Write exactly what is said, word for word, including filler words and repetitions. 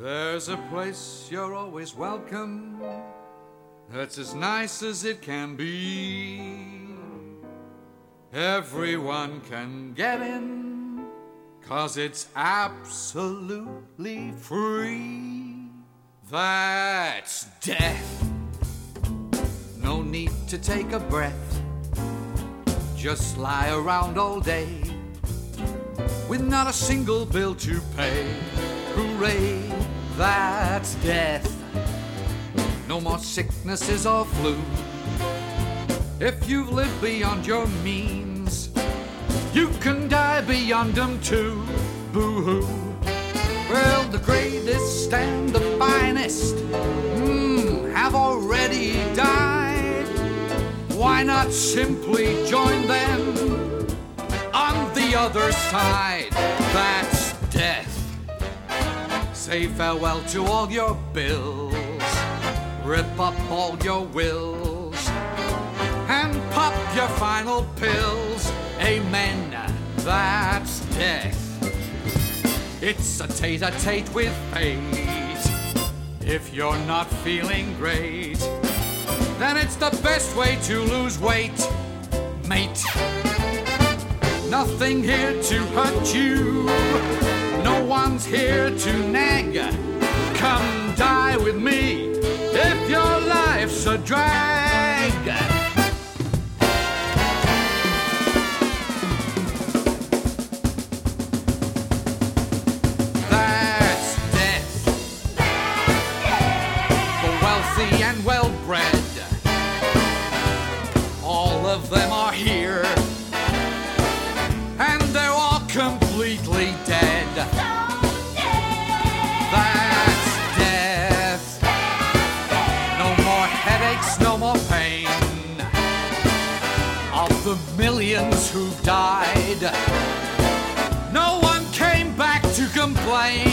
There's a place you're always welcome, that's as nice as it can be. Everyone can get in, 'cause it's absolutely free. That's death. No need to take a breath. Just lie around all day with not a single bill to pay. Hooray, that's death. No more sicknesses or flu. If you've lived beyond your means, you can die beyond them too. Boo-hoo. Well, the greatest and the finest mm, have already died. Why not simply join them on the other side? That's death. Say farewell to all your bills, rip up all your wills, and pop your final pills. Amen, that's death. It's a tete-a-tete with fate. If you're not feeling great, then it's the best way to lose weight, mate. Nothing here to hurt you, no one's here to nag. Come die with me if your life's a drag. That's death. The wealthy and well-bred, all of them are here, and they're all completely dead. That's death. No more headaches, no more pain. Of the millions who've died, no one came back to complain.